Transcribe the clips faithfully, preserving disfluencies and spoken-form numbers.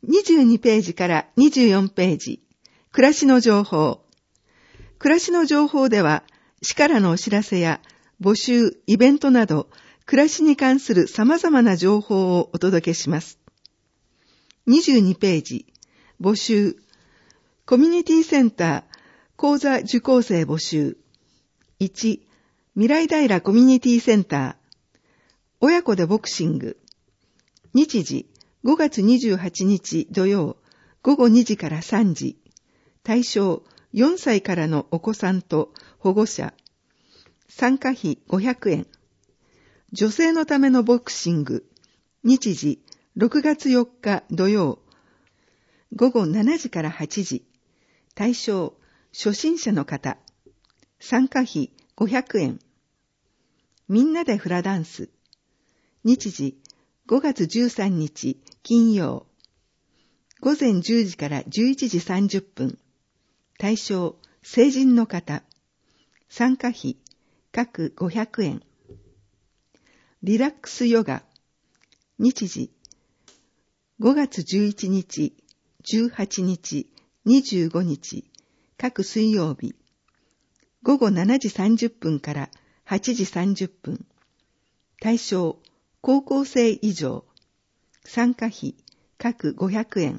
にじゅうにページからにじゅうよんページ、暮らしの情報。暮らしの情報では、市からのお知らせや募集、イベントなど、暮らしに関する様々な情報をお届けします。にじゅうにページ、募集、コミュニティセンター、講座受講生募集。いち、未来平コミュニティセンター、親子でボクシング。日時、ごがつにじゅうはちにち土曜、ごごにじからさんじ。対象、よんさいからのお子さんと保護者。参加費ごひゃくえん。女性のためのボクシング。日時、ろくがつよっか土曜、ごごしちじからはちじ。対象、初心者の方。参加費ごひゃくえん。みんなでフラダンス。日時、ごがつじゅうさんにち金曜。ごぜんじゅうじからじゅういちじさんじゅっぷん。対象、成人の方。参加費、各ごひゃくえん。リラックスヨガ。日時、ごがつじゅういちにち、じゅうはちにち、にじゅうごにち、各水曜日。ごごしちじさんじゅっぷんからはちじさんじゅっぷん。対象、高校生以上。参加費、各ごひゃくえん。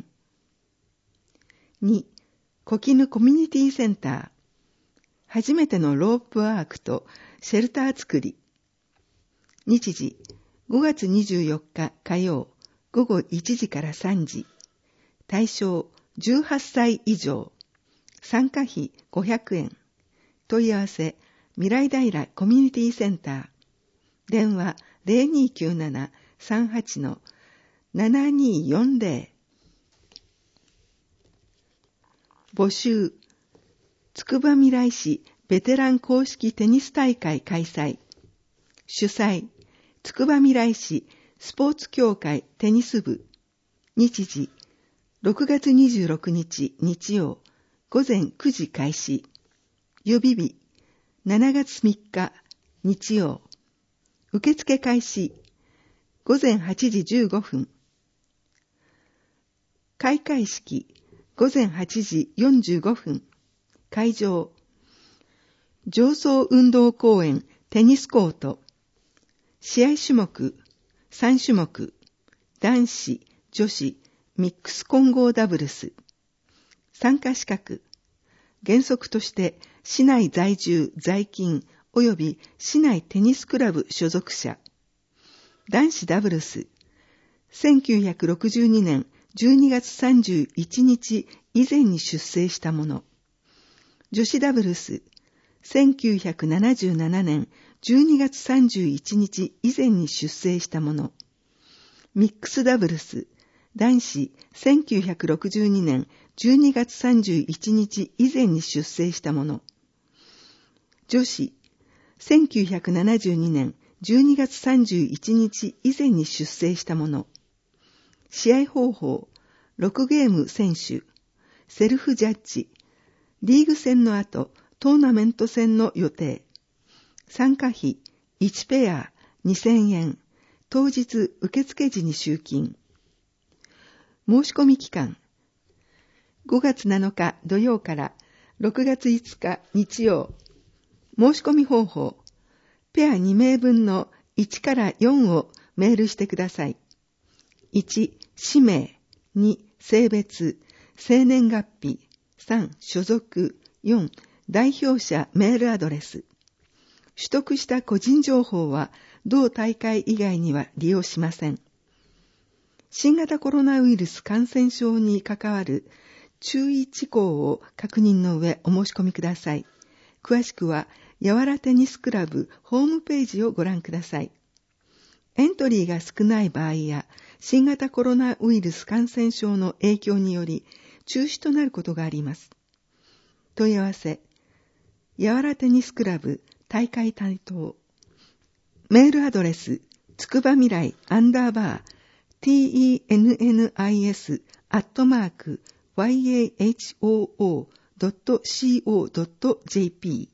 に、小絹コミュニティセンター。初めてのロープワークとシェルター作り。日時、ごがつにじゅうよっか火曜、ごごいちじからさんじ。対象、じゅうはっさい以上。参加費ごひゃくえん。問い合わせ、未来平コミュニティセンター。電話 ゼロにきゅうなな さんはち ななによんゼロ。募集。つくばみらい市ベテラン公式テニス大会開催。主催、つくばみらい市スポーツ協会テニス部。日時、ろくがつにじゅうろくにち日曜、ごぜんくじ開始。予備日、しちがつみっか日曜。受付開始、ごぜんはちじじゅうごふん。開会式、ごぜんはちじよんじゅうごふん。会場、上層運動公園テニスコート。試合種目、さんしゅもく。男子、女子、ミックス混合ダブルス。参加資格。原則として、市内在住、在勤、及び市内テニスクラブ所属者。男子ダブルス。せんきゅうひゃくろくじゅうにねんじゅうにがつさんじゅういちにち以前に出生したもの。女子ダブルス。せんきゅうひゃくななじゅうななねんじゅうにがつさんじゅういちにち以前に出生したもの。ミックスダブルス。男子せんきゅうひゃくろくじゅうにねんじゅうにがつさんじゅういちにち以前に出生したもの。女子せんきゅうひゃくななじゅうにねんじゅうにがつさんじゅういちにち以前に出生したもの。試合方法、ろくゲーム選手、セルフジャッジ、リーグ戦の後、トーナメント戦の予定。参加費、いちペアにせんえん、当日受付時に集金。申し込み期間、ごがつなのか土曜からろくがついつか日曜。申し込み方法、ペアにめいぶんのいちからよんをメールしてください。いち、氏名、に、性別、生年月日、さん、所属、よん、代表者メールアドレス。取得した個人情報は同大会以外には利用しません。新型コロナウイルス感染症に関わる注意事項を確認の上お申し込みください。詳しくは、やわらテニスクラブホームページをご覧ください。エントリーが少ない場合や、新型コロナウイルス感染症の影響により、中止となることがあります。問い合わせ、やわらテニスクラブ大会担当。メールアドレス、つくば未来アンダーバー tennis アットマーク yahoo ドット co ドット jp。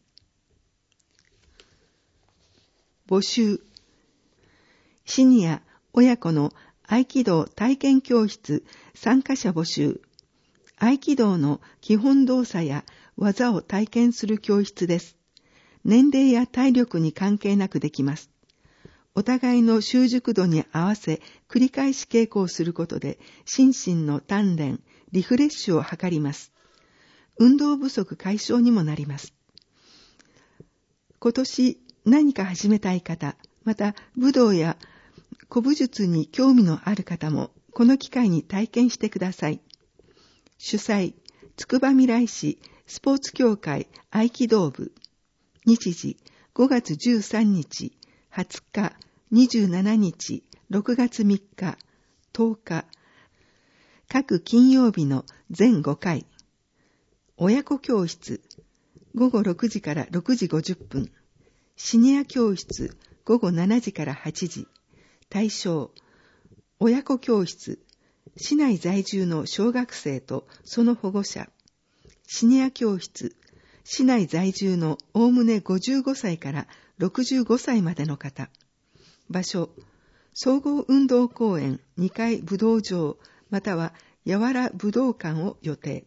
募集。シニア、親子の合気道体験教室参加者募集。合気道の基本動作や技を体験する教室です。年齢や体力に関係なくできます。お互いの習熟度に合わせ繰り返し稽古をすることで心身の鍛錬、リフレッシュを図ります。運動不足解消にもなります。今年何か始めたい方、また武道や古武術に興味のある方もこの機会に体験してください。主催、つくばみらい市スポーツ協会合気道部。日時、ごがつじゅうさんにち、はつか、にじゅうしちにち、ろくがつみっか、とおか。各金曜日の全ごかい。親子教室、ごごろくじからろくじごじゅっぷん。シニア教室、ごごしちじからはちじ。対象、親子教室、市内在住の小学生とその保護者。シニア教室、市内在住のおおむねごじゅうごさいからろくじゅうごさいまでの方。場所、総合運動公園にかい武道場またはやわら武道館を予定。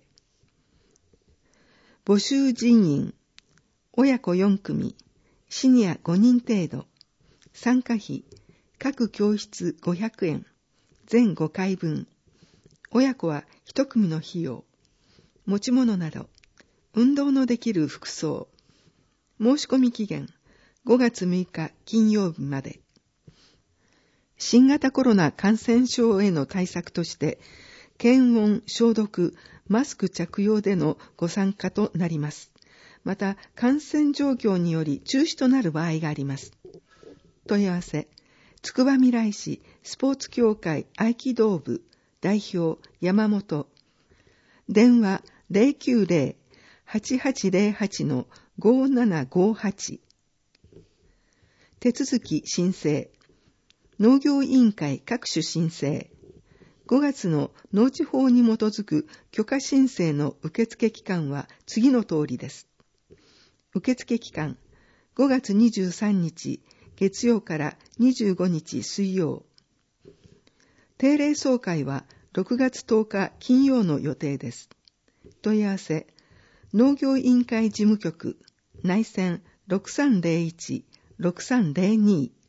募集人員、親子よんくみ、シニアごにん程度。参加費、各教室ごひゃくえん、全ごかいぶん。親子はいち組の費用。持ち物など、運動のできる服装。申し込み期限、ごがつむいか金曜日まで。新型コロナ感染症への対策として、検温、消毒、マスク着用でのご参加となります。また、感染状況により中止となる場合があります。問い合わせ、つくばみらい市スポーツ協会合気道部代表山本。電話 ゼロきゅうゼロ はちはちゼロはち ごななごはち。手続き申請。農業委員会各種申請。ごがつの農地法に基づく許可申請の受付期間は次の通りです。受付期間、ごがつにじゅうさんにち月曜からにじゅうごにち水曜。定例総会はろくがつとおか金曜の予定です。問い合わせ、農業委員会事務局、内線 ろくさんゼロいち ろくさんゼロに